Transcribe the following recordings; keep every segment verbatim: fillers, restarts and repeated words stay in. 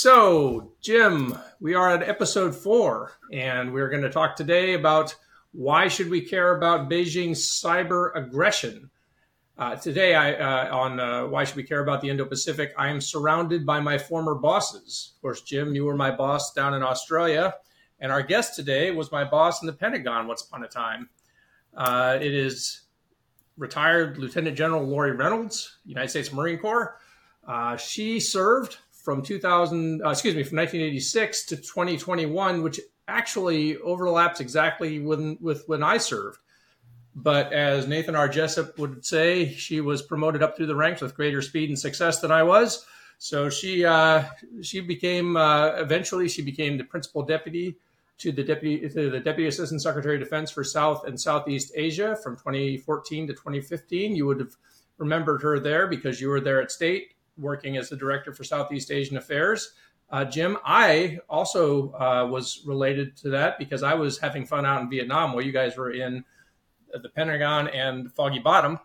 So, Jim, we are at episode four, and we're going to talk today about why should we care about Beijing's cyber aggression. Uh, today, I, uh, on uh, why should we care about the Indo-Pacific, I am surrounded by my former bosses. Of course, Jim, you were my boss down in Australia, and our guest today was my boss in the Pentagon once upon a time. Uh, it is retired Lieutenant General Lori Reynolds, United States Marine Corps. Uh, she served from two thousand, uh, excuse me, from nineteen eighty-six to twenty twenty-one, which actually overlaps exactly when, with when I served. But as Nathan R. Jessup would say, she was promoted up through the ranks with greater speed and success than I was. So she uh, she became uh, eventually she became the principal deputy to the deputy to the deputy assistant secretary of defense for South and Southeast Asia from twenty fourteen to twenty fifteen. You would have remembered her there because you were there at State working as the director for Southeast Asian Affairs. Uh, Jim, I also uh, was related to that because I was having fun out in Vietnam while you guys were in the Pentagon and Foggy Bottom.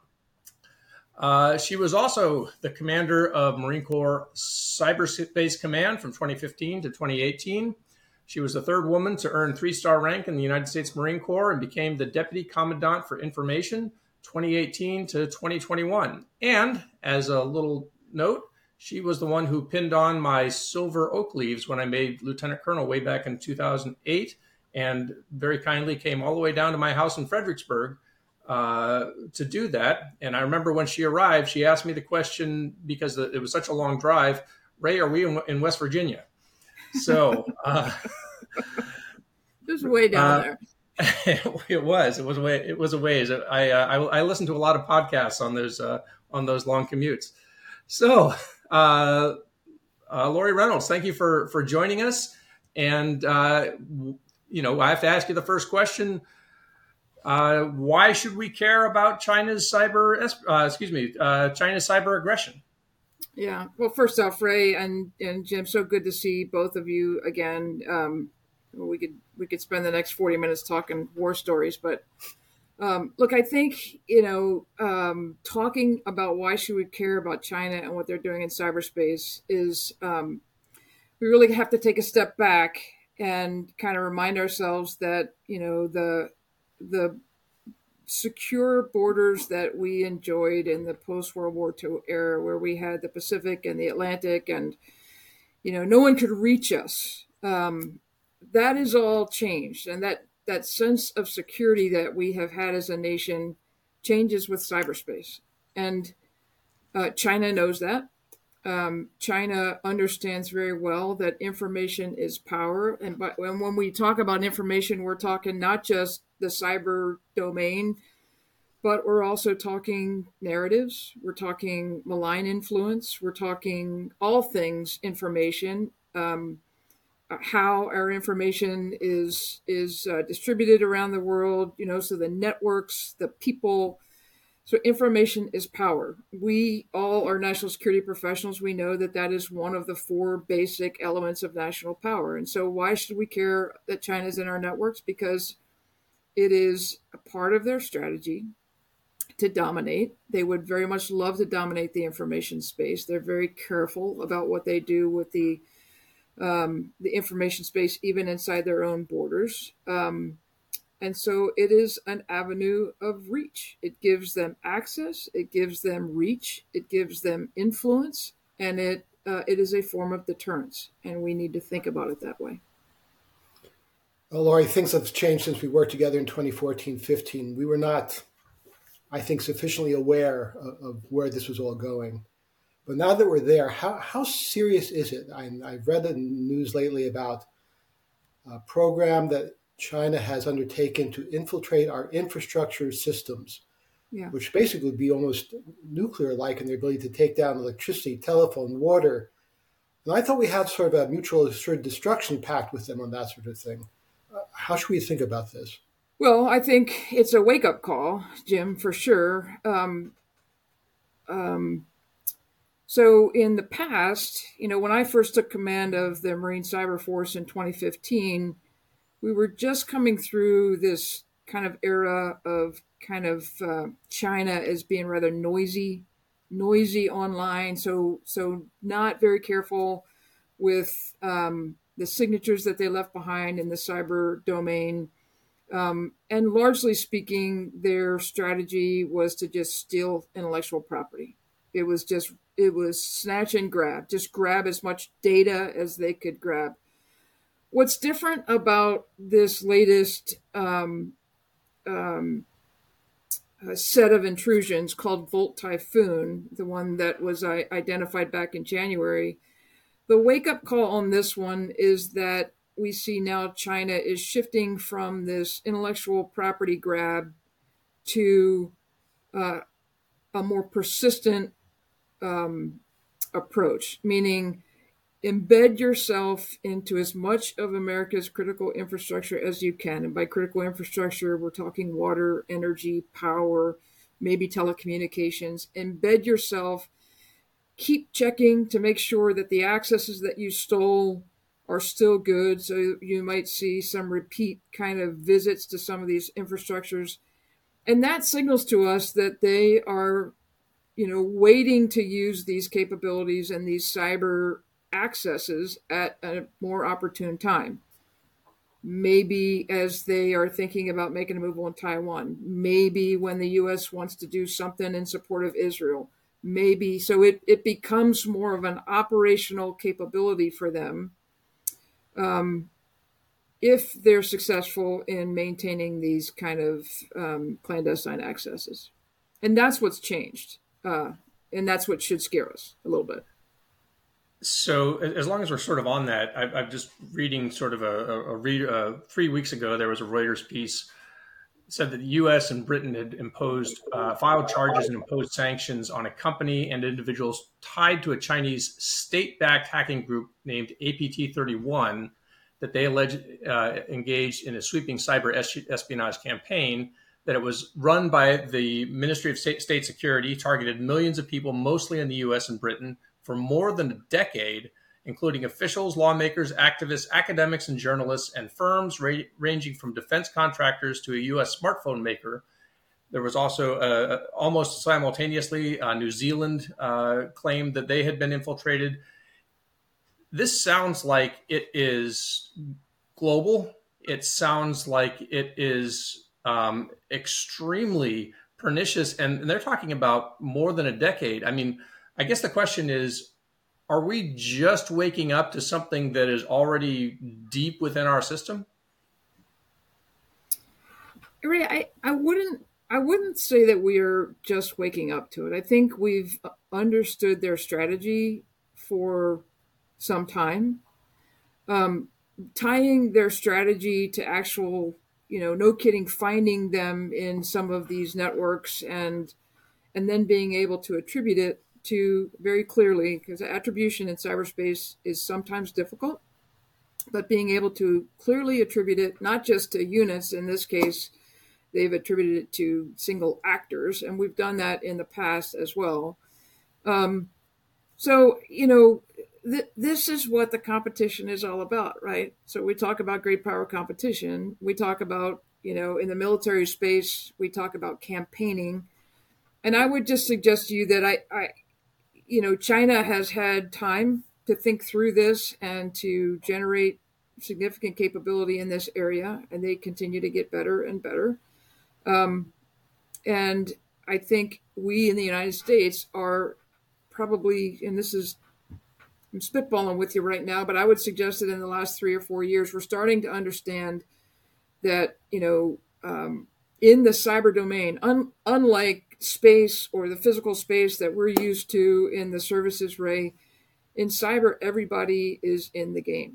Uh, she was also the commander of Marine Corps Cyberspace Command from twenty fifteen to twenty eighteen. She was the third woman to earn three-star rank in the United States Marine Corps and became the Deputy Commandant for Information twenty eighteen to twenty twenty-one. And as a little note, she was the one who pinned on my silver oak leaves when I made Lieutenant Colonel way back in two thousand eight, and very kindly came all the way down to my house in Fredericksburg uh, to do that. And I remember when she arrived, she asked me the question, because it was such a long drive, Ray, are we in, in West Virginia? So uh, it was way down uh, there. It was. It was a way. It was a ways. I, uh, I I listened to a lot of podcasts on those uh, on those long commutes. So, uh, uh, Lori Reynolds, thank you for for joining us. And uh, you know, I have to ask you the first question: uh, why should we care about China's cyber? Uh, excuse me, uh, China's cyber aggression? Yeah. Well, first off, Ray and and Jim, so good to see both of you again. Um, we could we could spend the next forty minutes talking war stories, but um, look, I think you know um, talking about why should we care about China and what they're doing in cyberspace is um, we really have to take a step back and kind of remind ourselves that you know the the secure borders that we enjoyed in the post-World War Two era, where we had the Pacific and the Atlantic, and you know no one could reach us. Um, that is all changed, and that that sense of security that we have had as a nation changes with cyberspace. And uh, China knows that. Um, China understands very well that information is power, and, but, and when we talk about information, we're talking not just the cyber domain, but we're also talking narratives. We're talking malign influence. We're talking all things information, um, how our information is is uh, distributed around the world. You know, so the networks, the people. So information is power. We all are national security professionals. We know that that is one of the four basic elements of national power. And so, why should we care that China's in our networks? Because it is a part of their strategy to dominate. They would very much love to dominate the information space. They're very careful about what they do with the um, the information space, even inside their own borders. Um, and so it is an avenue of reach. It gives them access. It gives them reach. It gives them influence. And it uh, it is a form of deterrence. And we need to think about it that way. Well, Lori, things have changed since we worked together in twenty fourteen fifteen. We were not, I think, sufficiently aware of, of where this was all going. But now that we're there, how, how serious is it? I, I've read the news lately about a program that China has undertaken to infiltrate our infrastructure systems, yeah. which basically would be almost nuclear-like in their ability to take down electricity, telephone, water. And I thought we had sort of a mutual assured destruction pact with them on that sort of thing. Uh, how should we think about this? Well, I think it's a wake-up call, Jim, for sure. Um, um, so in the past, you know, when I first took command of the Marine Cyber Force in twenty fifteen, we were just coming through this kind of era of kind of uh, China as being rather noisy, noisy online. So, so not very careful with um, the signatures that they left behind in the cyber domain. Um, and largely speaking, their strategy was to just steal intellectual property. It was just, it was snatch and grab, just grab as much data as they could grab. What's different about this latest um, um, set of intrusions called Volt Typhoon, the one that was uh, identified back in January, the wake-up call on this one is that we see now China is shifting from this intellectual property grab to uh, a more persistent um, approach, meaning embed yourself into as much of America's critical infrastructure as you can. And by critical infrastructure, we're talking water, energy, power, maybe telecommunications. Embed yourself. Keep checking to make sure that the accesses that you stole are still good. So you might see some repeat kind of visits to some of these infrastructures. And that signals to us that they are, you know, waiting to use these capabilities and these cyber accesses at a more opportune time. Maybe as they are thinking about making a move on Taiwan. Maybe when the U S wants to do something in support of Israel. Maybe. So it, it becomes more of an operational capability for them um, if they're successful in maintaining these kind of um, clandestine accesses. And that's what's changed. Uh, and that's what should scare us a little bit. So as long as we're sort of on that, I, I'm just reading sort of a, a, a read, uh, three weeks ago, there was a Reuters piece said that the U S and Britain had imposed, uh, filed charges and imposed sanctions on a company and individuals tied to a Chinese state-backed hacking group named A P T thirty-one that they alleged uh, engaged in a sweeping cyber espionage campaign, that it was run by the Ministry of State, State Security, targeted millions of people, mostly in the U S and Britain, for more than a decade, including officials, lawmakers, activists, academics, and journalists, and firms ra- ranging from defense contractors to a U S smartphone maker. There was also uh, almost simultaneously uh, New Zealand uh, claimed that they had been infiltrated. This sounds like it is global. It sounds like it is um, extremely pernicious, and they're talking about more than a decade. I mean, I guess the question is, are we just waking up to something that is already deep within our system? Ray, I, I wouldn't I wouldn't say that we are just waking up to it. I think we've understood their strategy for some time. Um, tying their strategy to actual, you know, no kidding, finding them in some of these networks and and then being able to attribute it to very clearly, because attribution in cyberspace is sometimes difficult, but being able to clearly attribute it not just to units. In this case, they've attributed it to single actors, and we've done that in the past as well. Um, so, you know, th- this is what the competition is all about, right? So we talk about great power competition. We talk about, you know, in the military space, we talk about campaigning. And I would just suggest to you that I, I you know, China has had time to think through this and to generate significant capability in this area, and they continue to get better and better. Um, and I think we in the United States are probably, and this is, I'm spitballing with you right now, but I would suggest that in the last three or four years, we're starting to understand that, you know, um, in the cyber domain, un- unlike space or the physical space that we're used to in the services, Ray, in cyber, everybody is in the game.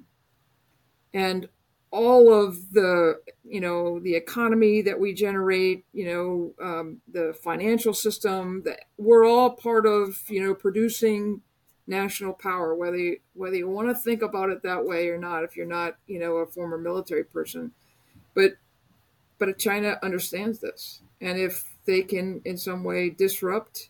And all of the, you know, the economy that we generate, you know, um, the financial system, that we're all part of, you know, producing national power, whether you, whether you want to think about it that way or not, if you're not, you know, a former military person. But but China understands this. And if they can in some way disrupt,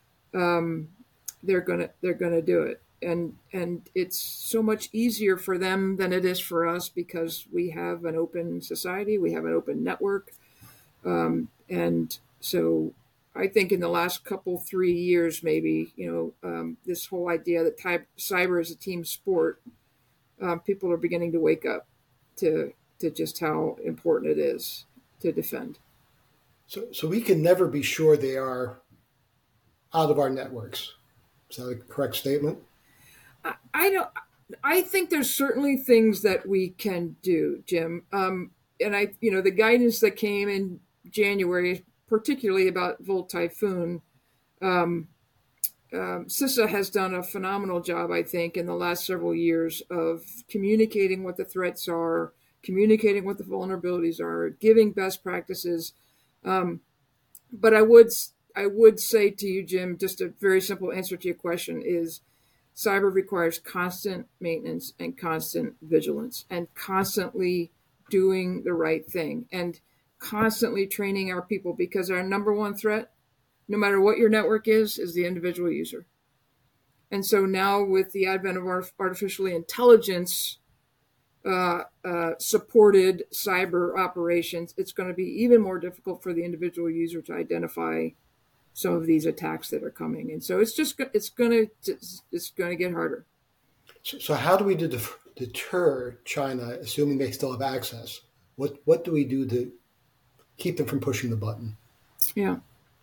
um, they're gonna they're gonna do it. And and it's so much easier for them than it is for us, because we have an open society, we have an open network, um, and so I think in the last couple three years, maybe, you know, um, this whole idea that type, cyber is a team sport uh, people are beginning to wake up to to just how important it is to defend. So, so we can never be sure they are out of our networks. Is that a correct statement? I, I don't. I think there's certainly things that we can do, Jim. Um, and I, you know, the guidance that came in January, particularly about Volt Typhoon, um, um, CISA has done a phenomenal job, I think, in the last several years of communicating what the threats are, communicating what the vulnerabilities are, giving best practices. Um, but I would, I would say to you, Jim, just a very simple answer to your question is cyber requires constant maintenance and constant vigilance and constantly doing the right thing and constantly training our people, because our number one threat, no matter what your network is, is the individual user. And so now with the advent of artificial intelligence uh, uh, supported cyber operations, it's going to be even more difficult for the individual user to identify some of these attacks that are coming. And so it's just, it's going to, it's going to get harder. So, so how do we deter China, assuming they still have access? What, what do we do to keep them from pushing the button? Yeah.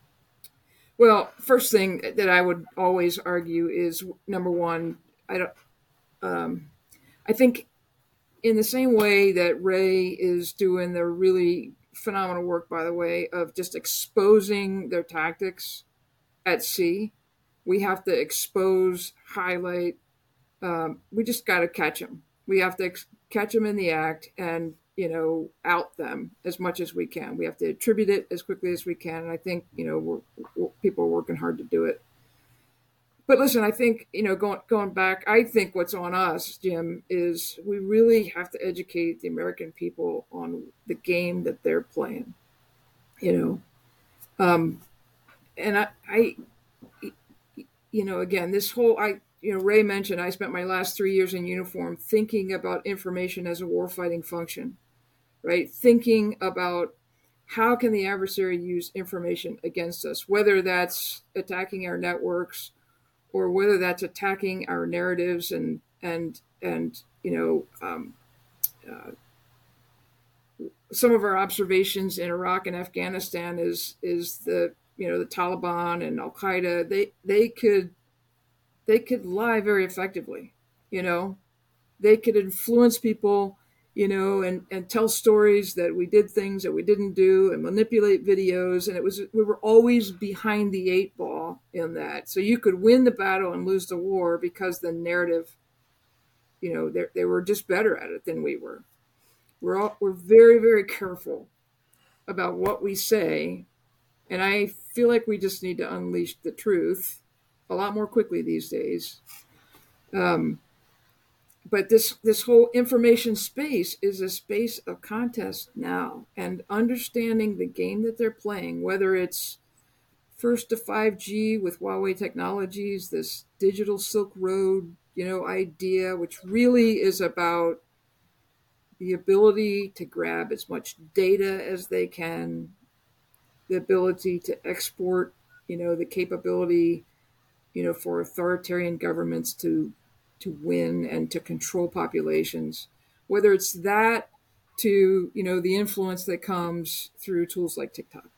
Well, first thing that I would always argue is, number one, I don't, um, I think in the same way that Ray is doing the really phenomenal work, by the way, of just exposing their tactics at sea, we have to expose, highlight. Um, we just got to catch them. We have to ex- catch them in the act and, you know, out them as much as we can. We have to attribute it as quickly as we can. And I think, you know, we're, we're, people are working hard to do it. But listen, I think, you know, going going back, I think what's on us, Jim, is we really have to educate the American people on the game that they're playing, you know. Um, and I, I, you know, again, this whole, I, you know, Ray mentioned I spent my last three years in uniform thinking about information as a warfighting function, right? Thinking about how can the adversary use information against us, whether that's attacking our networks or whether that's attacking our narratives and, and, and, you know, um, uh, some of our observations in Iraq and Afghanistan is, is the, you know, the Taliban and Al Qaeda, they, they could, they could lie very effectively, you know, they could influence people, you know, and, and tell stories that we did things that we didn't do and manipulate videos. And it was, we were always behind the eight ball in that. So you could win the battle and lose the war because the narrative, you know, they, they were just better at it than we were. We're all, we're very, very careful about what we say. And I feel like we just need to unleash the truth a lot more quickly these days. Um, But this, this whole information space is a space of contest now, and understanding the game that they're playing, whether it's first to five G with Huawei Technologies, this digital Silk Road, you know, idea, which really is about the ability to grab as much data as they can, the ability to export, you know, the capability, you know, for authoritarian governments to to win and to control populations, whether it's that to, you know, the influence that comes through tools like TikTok.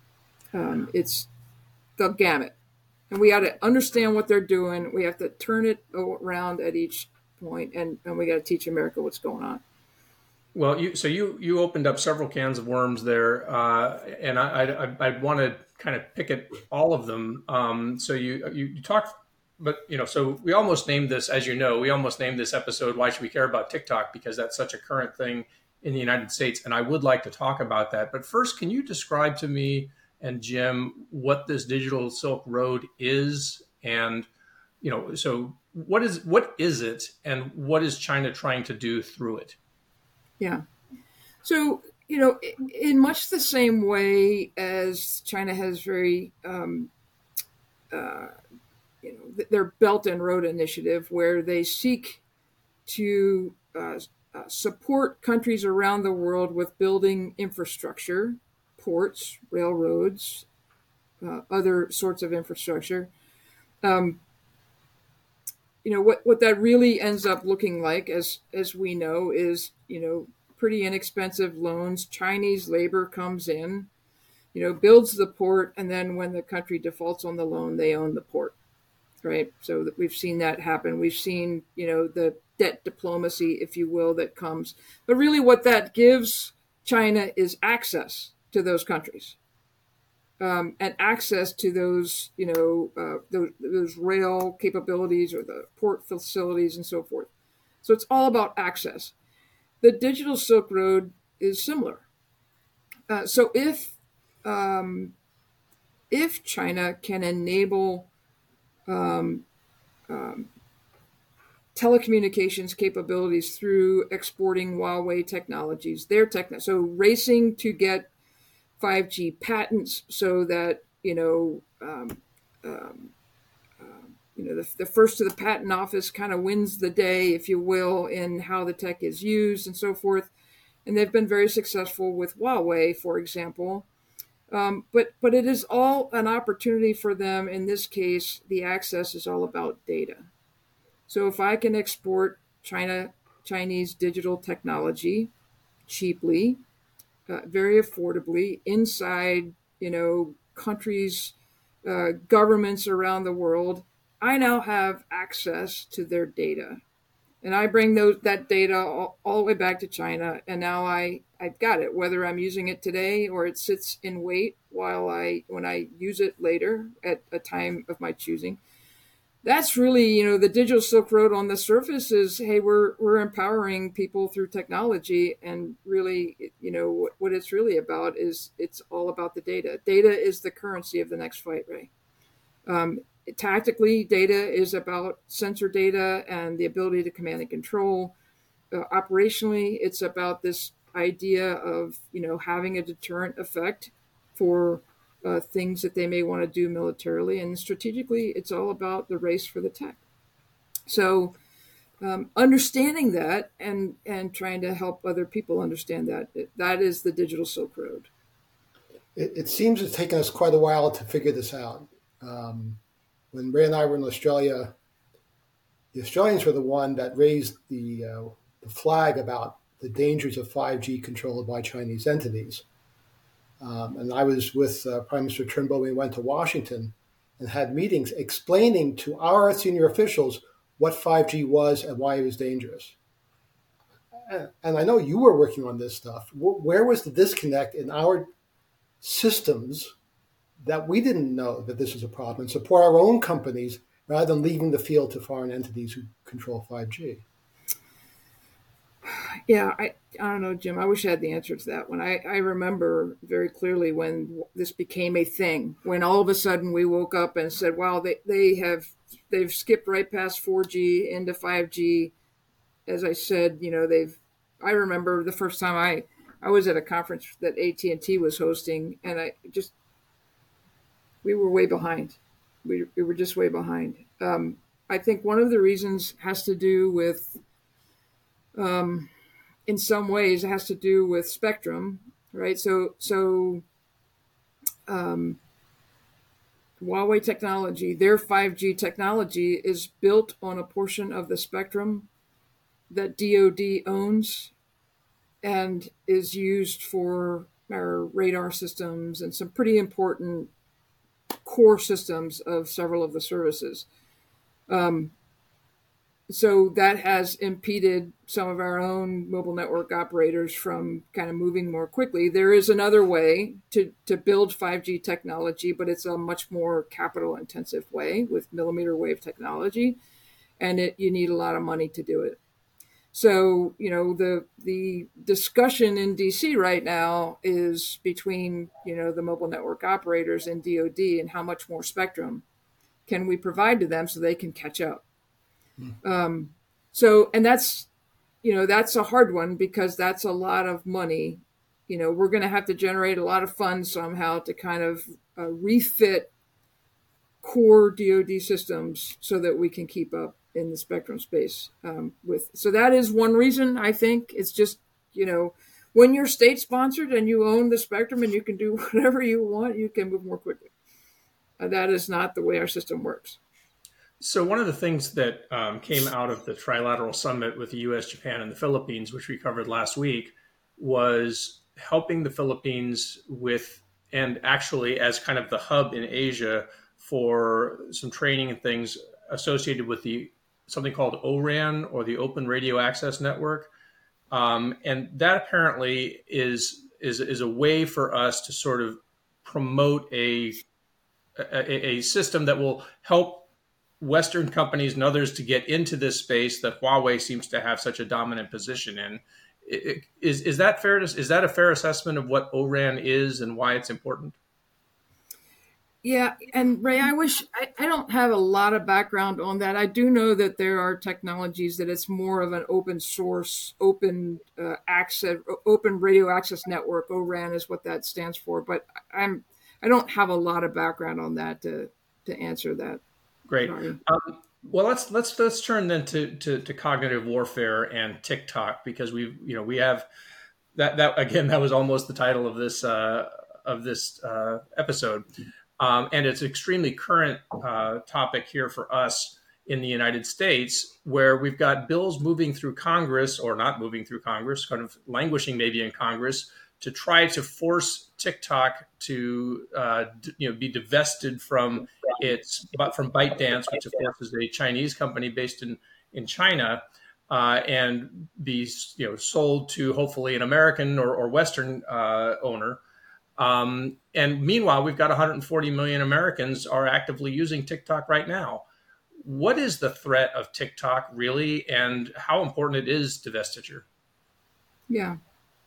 Um, it's the gamut. And we got to understand what they're doing. We have to turn it around at each point, and, and we got to teach America what's going on. Well, you, so you you opened up several cans of worms there, uh, and I, I I want to kind of pick at all of them. Um, so you you, you talked. But, you know, so we almost named this, as you know, we almost named this episode, Why Should We Care About TikTok? Because that's such a current thing in the United States. And I would like to talk about that. But first, can you describe to me and Jim what this digital Silk Road is? And, you know, so what is what is it and what is China trying to do through it? Yeah. So, you know, in much the same way as China has very, um, uh, you know, their Belt and Road Initiative, where they seek to uh, uh, support countries around the world with building infrastructure, ports, railroads, uh, other sorts of infrastructure. Um, you know, what, what that really ends up looking like, as as we know, is, you know, pretty inexpensive loans. Chinese labor comes in, you know, builds the port, and then when the country defaults on the loan, they own the port, right? So that we've seen that happen. We've seen, you know, the debt diplomacy, if you will, that comes. But really what that gives China is access to those countries. Um, and access to those, you know, uh, those, those rail capabilities or the port facilities and so forth. So it's all about access. The digital Silk Road is similar. Uh, so if um, if China can enable um, um, telecommunications capabilities through exporting Huawei technologies, their techno, so racing to get five G patents so that, you know, um, um, um, you know, the, the first to the patent office kind of wins the day, if you will, in how the tech is used and so forth. And they've been very successful with Huawei, for example. Um, but but it is all an opportunity for them. In this case, the access is all about data. So if I can export China Chinese digital technology cheaply, Uh, very affordably inside, you know, countries, uh, governments around the world, I now have access to their data, and I bring those that data all, all the way back to China, and now I I've got it, whether I'm using it today or it sits in wait while I when I use it later at a time of my choosing. That's really, you know, the digital Silk Road on the surface is, hey, we're we're empowering people through technology, and really, you know, what, what it's really about is it's all about the data. Data is the currency of the next fight, Ray. Um, tactically, data is about sensor data and the ability to command and control. Uh, operationally, it's about this idea of, you know, having a deterrent effect for Uh, things that they may want to do militarily. And strategically, it's all about the race for the tech. So um, understanding that and, and trying to help other people understand that, that is the digital Silk Road. It, it seems it's taken us quite a while to figure this out. Um, when Ray and I were in Australia, the Australians were the one that raised the, uh, the flag about the dangers of five G controlled by Chinese entities. Um, and I was with uh, Prime Minister Turnbull. We went to Washington and had meetings explaining to our senior officials what five G was and why it was dangerous. And I know you were working on this stuff. Where was the disconnect in our systems that we didn't know that this was a problem and support our own companies rather than leaving the field to foreign entities who control five G? Yeah, I, I don't know, Jim. I wish I had the answer to that one. I, I remember very clearly when this became a thing, when all of a sudden we woke up and said, wow, they, they have, they've skipped right past four G into five G. As I said, you know, they've, I remember the first time I, I was at a conference that A T and T was hosting, and I just, we were way behind. We, we were just way behind. Um, I think one of the reasons has to do with, um, in some ways, it has to do with spectrum, right? So, so um, Huawei technology, their five G technology is built on a portion of the spectrum that D O D owns and is used for our radar systems and some pretty important core systems of several of the services. Um, So that has impeded some of our own mobile network operators from kind of moving more quickly. There is another way to, to build five G technology, but it's a much more capital intensive way with millimeter wave technology. And it, you need a lot of money to do it. So, you know, the the discussion in D C right now is between, you know, the mobile network operators and D O D and how much more spectrum can we provide to them so they can catch up. Um, so, and that's, you know, that's a hard one because that's a lot of money. You know, we're going to have to generate a lot of funds somehow to kind of uh, refit core D O D systems so that we can keep up in the spectrum space um, with. So that is one reason, I think. It's just, you know, when you're state sponsored and you own the spectrum and you can do whatever you want, you can move more quickly. Uh, that is not the way our system works. So one of the things that um, came out of the trilateral summit with the U S, Japan, and the Philippines, which we covered last week, was helping the Philippines with, and actually as kind of the hub in Asia for some training and things associated with the something called O RAN, or the Open Radio Access Network, um, and that apparently is is is a way for us to sort of promote a a, a system that will help Western companies and others to get into this space that Huawei seems to have such a dominant position in. Is is that fair to, is that a fair assessment of what O RAN is and why it's important? Yeah, and Ray, I wish I, I don't have a lot of background on that. I do know that there are technologies that it's more of an open source, open uh, access, open radio access network. O RAN is what that stands for. But I'm I don't have a lot of background on that to to answer that. Great. Um, well, let's let's let's turn then to, to to cognitive warfare and TikTok, because we've you know we have that that again that was almost the title of this uh, of this uh, episode, um, and it's an extremely current uh, topic here for us in the United States, where we've got bills moving through Congress, or not moving through Congress, kind of languishing maybe in Congress, to try to force TikTok to uh, you know be divested from its but from ByteDance, which of course is a Chinese company based in in China, uh, and be you know sold to hopefully an American or, or Western uh, owner. Um, and meanwhile, we've got one hundred forty million Americans are actively using TikTok right now. What is the threat of TikTok really, and how important it is to divestiture? Yeah.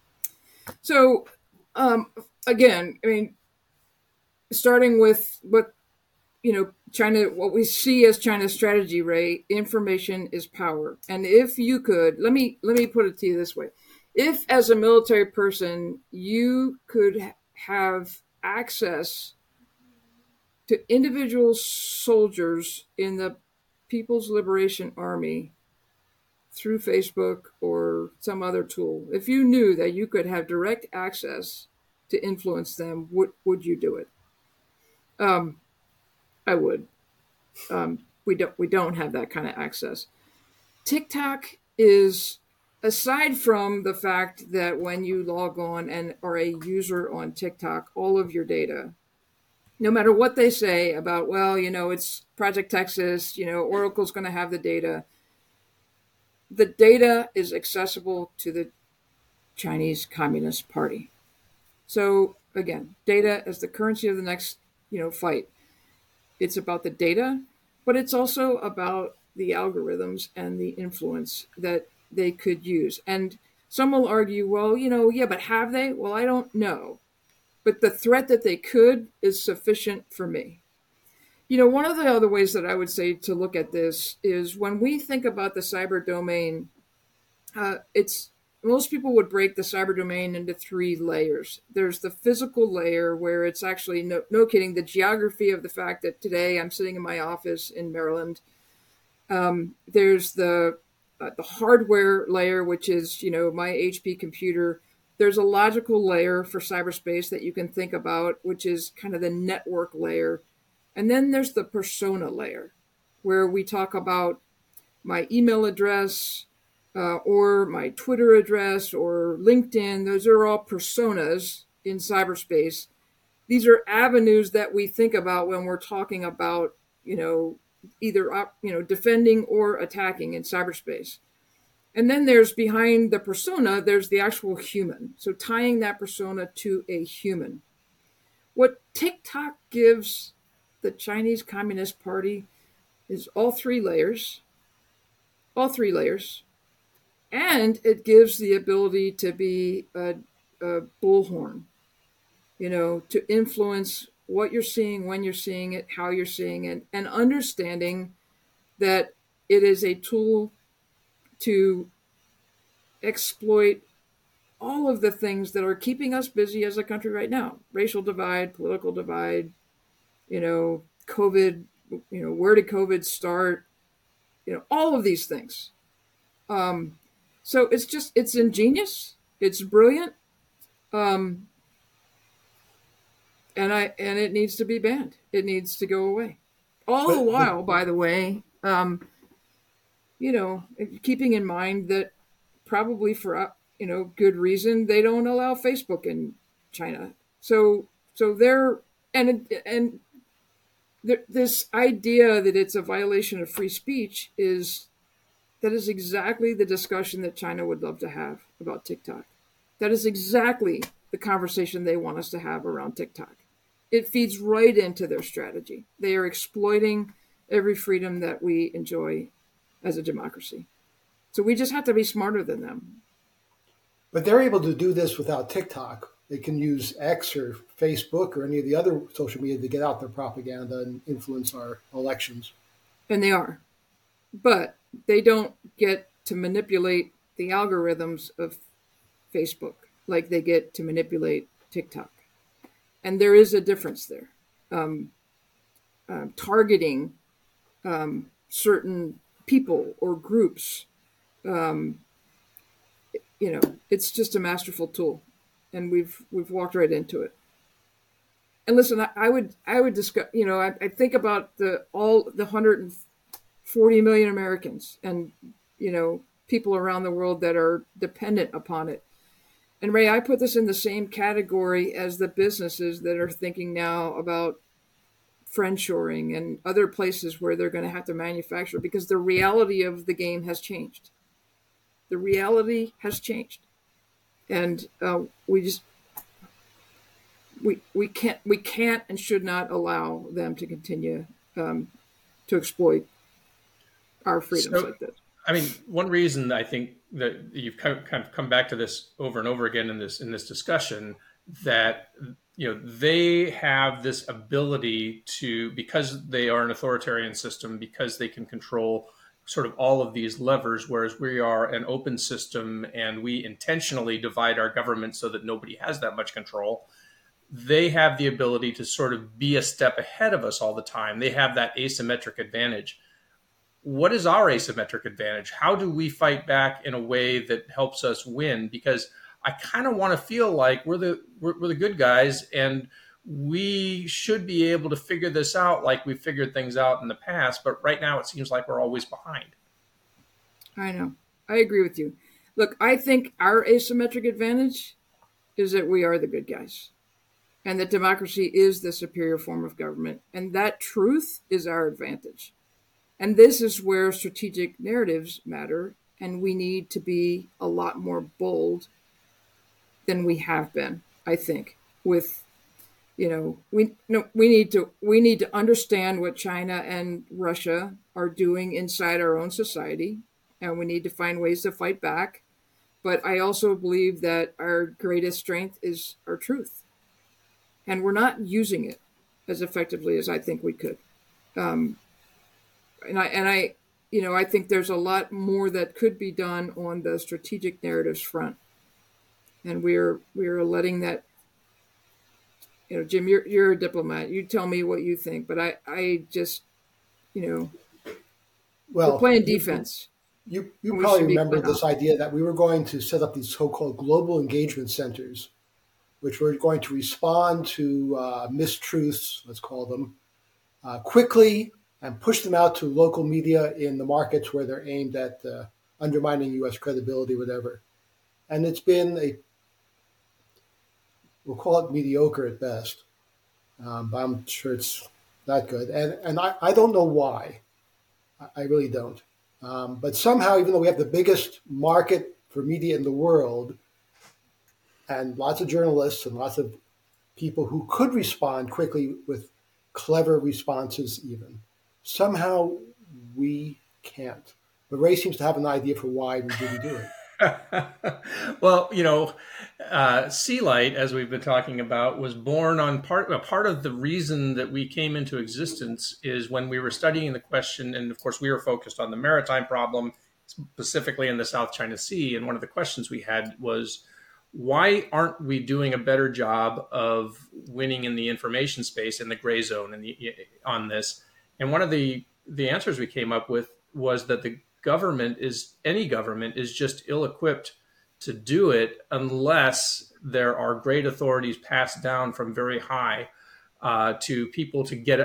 So, um, again, I mean, starting with what, you know, China, what we see as China's strategy, Ray, information is power. And if you could, let me, let me put it to you this way. If as a military person, you could ha- have access to individual soldiers in the People's Liberation Army through Facebook or some other tool, if you knew that you could have direct access to influence them, would would you do it? Um, I would. Um, we don't we don't have that kind of access. TikTok is, aside from the fact that when you log on and are a user on TikTok, all of your data, no matter what they say about, well, you know, it's Project Texas, you know, Oracle's going to have the data. The data is accessible to the Chinese Communist Party. So again, data as the currency of the next, you know, fight. It's about the data, but it's also about the algorithms and the influence that they could use. And some will argue, well, you know, yeah, but have they? Well, I don't know. But the threat that they could is sufficient for me. You know, one of the other ways that I would say to look at this is when we think about the cyber domain, uh, it's most people would break the cyber domain into three layers. There's the physical layer where it's actually, no, no kidding, the geography of the fact that today I'm sitting in my office in Maryland. Um, there's the uh, the hardware layer, which is, you know, my H P computer. There's a logical layer for cyberspace that you can think about, which is kind of the network layer. And then there's the persona layer, where we talk about my email address uh, or my Twitter address or LinkedIn. Those are all personas in cyberspace. These are avenues that we think about when we're talking about, you know, either you know defending or attacking in cyberspace. And then there's behind the persona, there's the actual human. So tying that persona to a human. What TikTok gives the Chinese Communist Party is all three layers, all three layers, and it gives the ability to be a, a bullhorn, you know, to influence what you're seeing, when you're seeing it, how you're seeing it, and understanding that it is a tool to exploit all of the things that are keeping us busy as a country right now. Racial divide, political divide, you know, COVID, you know, where did COVID start? You know, all of these things. Um, so it's just, it's ingenious. It's brilliant. Um, and I, and it needs to be banned. It needs to go away. all the But, but while, by the way, um, you know, keeping in mind that probably for uh, you know good reason they don't allow Facebook in China. So so they're and and th- this idea that it's a violation of free speech is that is exactly the discussion that China would love to have about TikTok. That is exactly the conversation they want us to have around TikTok. It feeds right into their strategy. They are exploiting every freedom that we enjoy as a democracy. So we just have to be smarter than them. but they're able to do this without TikTok. They can use X or Facebook or any of the other social media to get out their propaganda and influence our elections. And they are. But they don't get to manipulate the algorithms of Facebook like they get to manipulate TikTok. And there is a difference there. Um, uh, targeting um, certain people or groups, um, you know, it's just a masterful tool, and we've we've walked right into it. And listen, I, I would I would discuss, you know, I, I think about the all the one hundred forty million Americans and you know people around the world that are dependent upon it. And Ray, I put this in the same category as the businesses that are thinking now about friendshoring and other places where they're going to have to manufacture because the reality of the game has changed. The reality has changed, and uh, we just we we can't we can't and should not allow them to continue um, to exploit our freedoms So, like this. I mean, one reason I think that you've kind of come back to this over and over again in this in this discussion that you know they have this ability to, because they are an authoritarian system, because they can control sort of all of these levers, whereas we are an open system and we intentionally divide our government so that nobody has that much control. They have the ability to sort of be a step ahead of us all the time. They have that asymmetric advantage. What is our asymmetric advantage? How do we fight back in a way that helps us win? Because I kind of want to feel like we're the we're, we're the good guys, and we should be able to figure this out like we figured things out in the past. But right now, it seems like we're always behind. I know. I agree with you. Look, I think our asymmetric advantage is that we are the good guys, and that democracy is the superior form of government, and that truth is our advantage. And this is where strategic narratives matter, and we need to be a lot more bold than we have been, I think, with, you know, we no, we need to we need to understand what China and Russia are doing inside our own society, and we need to find ways to fight back. But I also believe that our greatest strength is our truth, and we're not using it as effectively as I think we could. Um, And I, and I, you know, I think there's a lot more that could be done on the strategic narratives front, and we're we're letting that. You know, Jim, you're you're a diplomat. You tell me what you think, but I, I just, you know, Well, we're playing you- defense. You, you We probably should be remember clear this idea that we were going to set up these so-called global engagement centers, which were going to respond to uh, mistruths, let's call them, uh, quickly and push them out to local media in the markets where they're aimed at uh, undermining U S credibility, whatever. And it's been a, we'll call it mediocre at best, um, but I'm sure it's not good. And, and I, I don't know why. I, I really don't. Um, but somehow, even though we have the biggest market for media in the world and lots of journalists and lots of people who could respond quickly with clever responses even, somehow we can't. But Ray seems to have an idea for why we didn't do it. Well, you know, uh, Sea Light, as we've been talking about, was born on part. A part of the reason that we came into existence is when we were studying the question, and of course, we were focused on the maritime problem, specifically in the South China Sea. And one of the questions we had was, why aren't we doing a better job of winning in the information space, in the gray zone, and the, on this? And one of the the answers we came up with was that the government is any government is just ill-equipped to do it unless there are great authorities passed down from very high uh, to people to get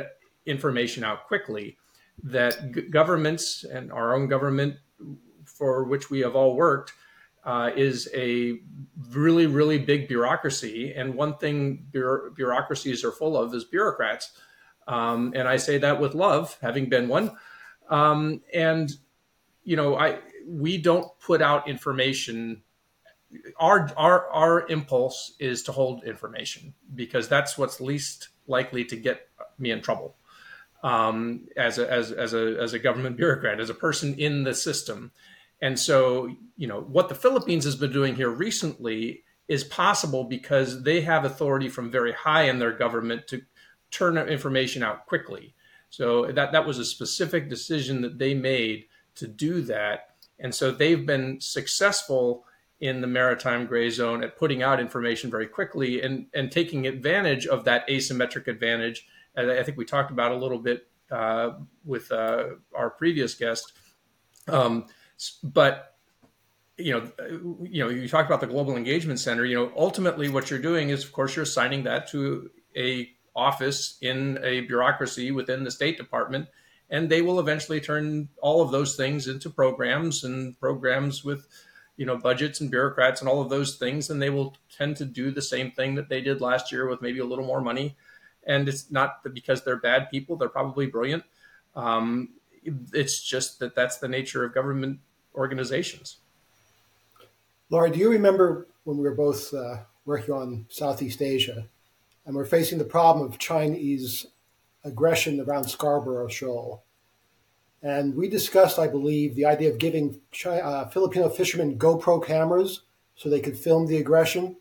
information out quickly, that g- governments and our own government, for which we have all worked, uh, is a really, really big bureaucracy. And one thing bureau- bureaucracies are full of is bureaucrats. Um, and I say that with love, having been one. Um, and, you know, I we don't put out information. Our, our, our impulse is to hold information because that's what's least likely to get me in trouble. Um, as a as as a as a government bureaucrat, as a person in the system. And so, you know, what the Philippines has been doing here recently is possible because they have authority from very high in their government to turn information out quickly. So that that was a specific decision that they made to do that. And so they've been successful in the maritime gray zone at putting out information very quickly and, and taking advantage of that asymmetric advantage. And I think we talked about a little bit uh, with uh, our previous guest. Um, but, you know, you know, you talked about the Global Engagement Center. You know, ultimately what you're doing is, of course, you're assigning that to a office in a bureaucracy within the State Department, and they will eventually turn all of those things into programs and programs with, you know, budgets and bureaucrats and all of those things. And they will tend to do the same thing that they did last year with maybe a little more money. And it's not that because they're bad people, they're probably brilliant. Um, it's just that that's the nature of government organizations. Laura, do you remember when we were both uh, working on Southeast Asia and we're facing the problem of Chinese aggression around Scarborough Shoal? And we discussed, I believe, the idea of giving China, uh, Filipino fishermen GoPro cameras so they could film the aggression.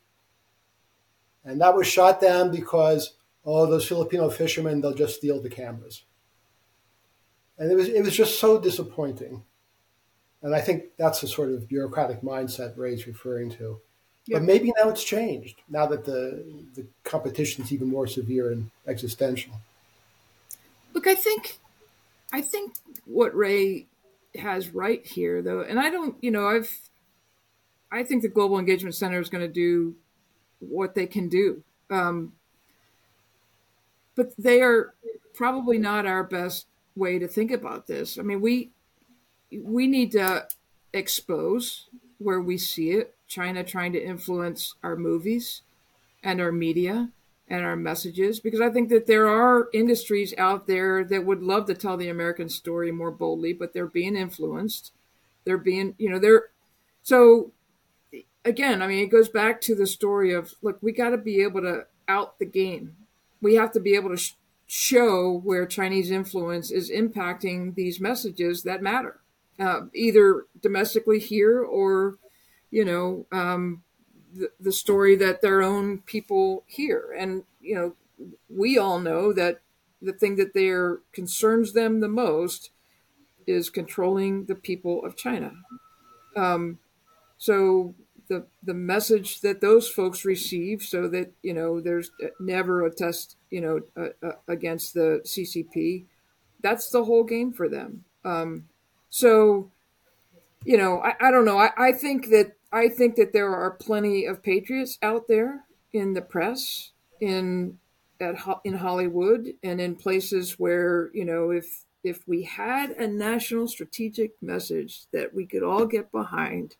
And that was shot down because, oh, those Filipino fishermen, they'll just steal the cameras. And it was it was just so disappointing. And I think that's the sort of bureaucratic mindset Ray's referring to. Yeah. But maybe now it's changed, now that the the competition is even more severe and existential. Look, I think I think what Ray has right here, though, and I don't, you know, I've I think the Global Engagement Center is going to do what they can do. Um, but they are probably not our best way to think about this. I mean, we we need to expose where we see it, China trying to influence our movies and our media and our messages, because I think that there are industries out there that would love to tell the American story more boldly, but they're being influenced. They're being, you know, they're, so again, I mean, it goes back to the story of, look, we got to be able to out the game. We have to be able to sh- show where Chinese influence is impacting these messages that matter. Uh, either domestically here or, you know, um, the, the story that their own people hear. And, you know, we all know that the thing that there concerns them the most is controlling the people of China. Um, so the the message that those folks receive, so that, you know, there's never a test, you know, uh, uh, against the C C P, that's the whole game for them. Um, So, you know, I, I don't know. I, I think that I think that there are plenty of patriots out there in the press, in at in Hollywood, and in places where, you know, if if we had a national strategic message that we could all get behind,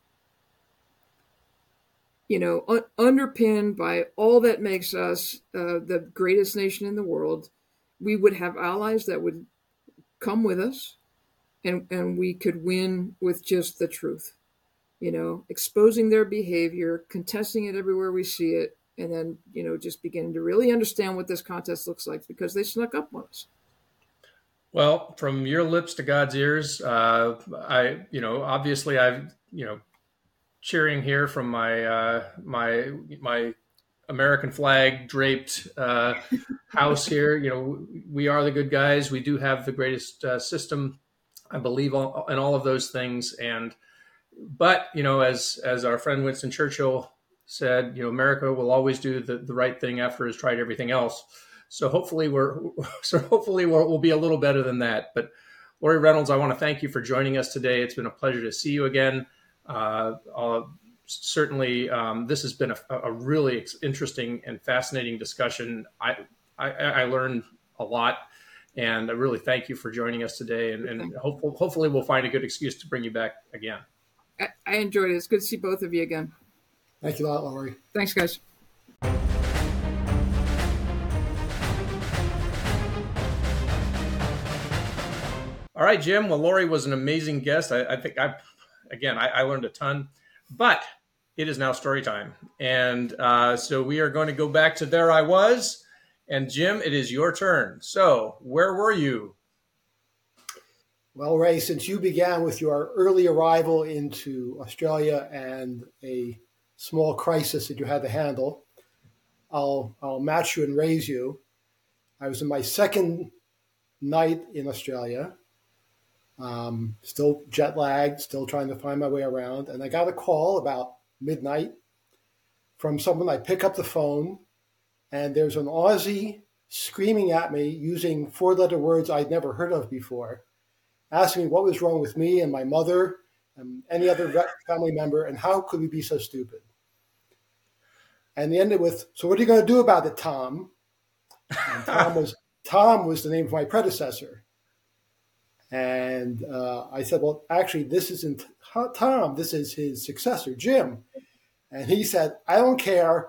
you know, un- underpinned by all that makes us uh, the greatest nation in the world, we would have allies that would come with us. And, and we could win with just the truth, you know, exposing their behavior, contesting it everywhere we see it, and then, you know, just beginning to really understand what this contest looks like because they snuck up on us. Well, from your lips to God's ears, uh, I, you know, obviously I've, you know, cheering here from my, uh, my, my American flag draped uh, house here. You know, we are the good guys. We do have the greatest uh, system. I believe all, in all of those things. And, but, you know, as, as our friend Winston Churchill said, you know, America will always do the, the right thing after it's tried everything else. So hopefully we're, so hopefully we'll, we'll be a little better than that. But Lori Reynolds, I want to thank you for joining us today. It's been a pleasure to see you again. Uh, I'll, certainly, um, this has been a, a really interesting and fascinating discussion. I, I, I learned a lot. And I really thank you for joining us today. And, and hopefully, hopefully we'll find a good excuse to bring you back again. I, I enjoyed it. It's good to see both of you again. Thank you a lot, Laurie. Thanks, guys. All right, Jim. Well, Laurie was an amazing guest. I, I think I, again, I, I learned a ton, but it is now story time. And uh, so we are going to go back to There I Was. And Jim, it is your turn. So where were you? Well, Ray, since you began with your early arrival into Australia and a small crisis that you had to handle, I'll, I'll match you and raise you. I was in my second night in Australia. Um, still jet lagged, still trying to find my way around. And I got a call about midnight from someone. I pick up the phone, and there's an Aussie screaming at me using four-letter words I'd never heard of before, asking me what was wrong with me and my mother and any other family member, and how could we be so stupid? And they ended with, "So what are you going to do about it, Tom?" And Tom was Tom was the name of my predecessor. And uh, I said, "Well, actually, this isn't Tom. This is his successor, Jim." And he said, "I don't care,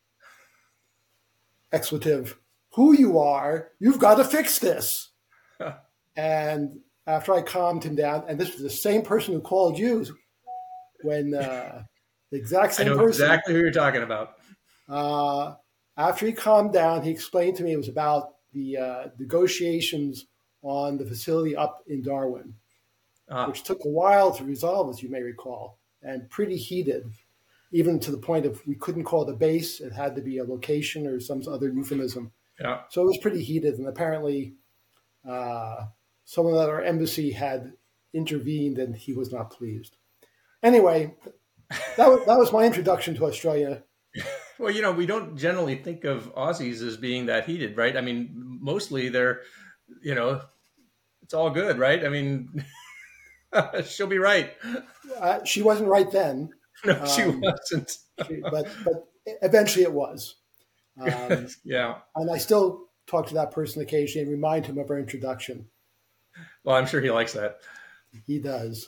expletive, who you are. You've got to fix this." And after I calmed him down, and this was the same person who called you when uh, the exact same I know person. Exactly who you're talking about. Uh, after he calmed down, he explained to me it was about the uh, negotiations on the facility up in Darwin, Ah. which took a while to resolve, as you may recall, and pretty heated, even to the point of we couldn't call it a base. It had to be a location or some other euphemism. Yeah. So it was pretty heated, and apparently uh, someone at our embassy had intervened, and he was not pleased. Anyway, that was, that was my introduction to Australia. Well, you know, we don't generally think of Aussies as being that heated, right? I mean, mostly they're, you know, it's all good, right? I mean, she'll be right. Uh, she wasn't right then. No, she Um, wasn't. she- but but eventually it was. Um, Yeah. and I still talk to that person occasionally and remind him of our introduction. Well, I'm sure he likes that. He does.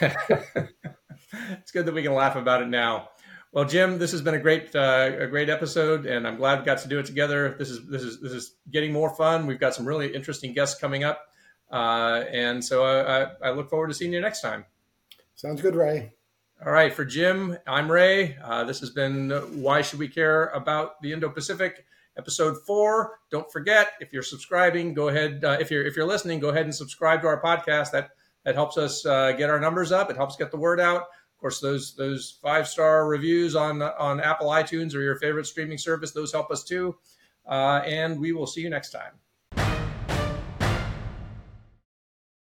It's good that we can laugh about it now. Well, Jim, this has been a great, uh, a great episode, and I'm glad we got to do it together. This is, this is, this is getting more fun. We've got some really interesting guests coming up, uh, and so I, I, I look forward to seeing you next time. Sounds good, Ray. All right, for Jim, I'm Ray. Uh, this has been Why Should We Care About the Indo-Pacific, episode four. Don't forget, if you're subscribing, go ahead. Uh, if you're if you're listening, go ahead and subscribe to our podcast. That that helps us uh, get our numbers up. It helps get the word out. Of course, those those five-star reviews on on Apple iTunes or your favorite streaming service, those help us too. Uh, and we will see you next time.